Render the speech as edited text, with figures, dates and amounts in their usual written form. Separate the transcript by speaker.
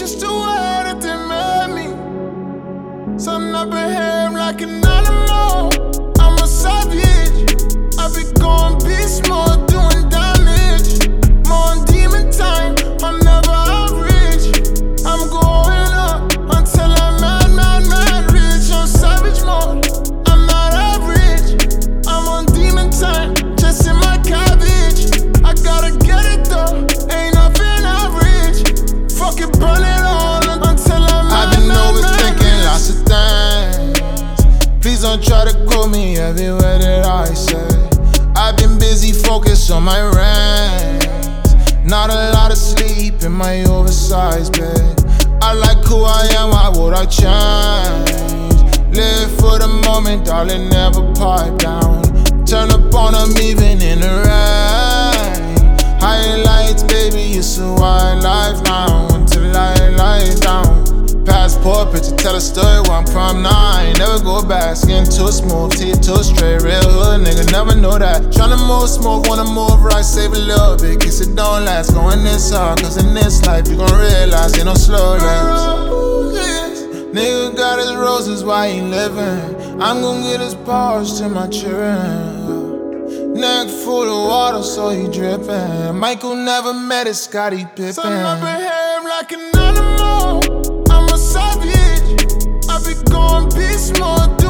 Speaker 1: just the way that they made me. Something I behave like an animal. I'm a savage. I be going beast mode, doing damage. More on demon time, I'm never average. I'm going up until I'm mad rich. On savage mode, I'm not average. I'm on demon time, just in my cabbage. I gotta get it though, ain't nothing average. Fuck it, burn it all until I'm mad. I've been overthinking lots of things. Please don't try to quote me every word that I say. I've been busy, focused on my rants. Not a lot of sleep in my oversized bed. I like who I am, why would I change? Live for the moment, darling, never pipe down. Turn up on them even in the rain. Highlights, baby, it's a wild life now. Until I lie down. Passport picture, tell a story where I'm from. Nah, I ain't never go back. Skin too smooth, teeth too straight. Real hood nigga, never know that. Tryna move smoke, wanna move right, save a little bit. Case it don't last, going this hard. Cause in this life you gon' realize ain't no slow lives. Nigga got his roses while he living. I'm gon' get his paws to my children. Neck full of water, so he drippin'. Michael never met his Scottie Pippen. Something I behave like an animal. I'm a savage. I be going beast mode.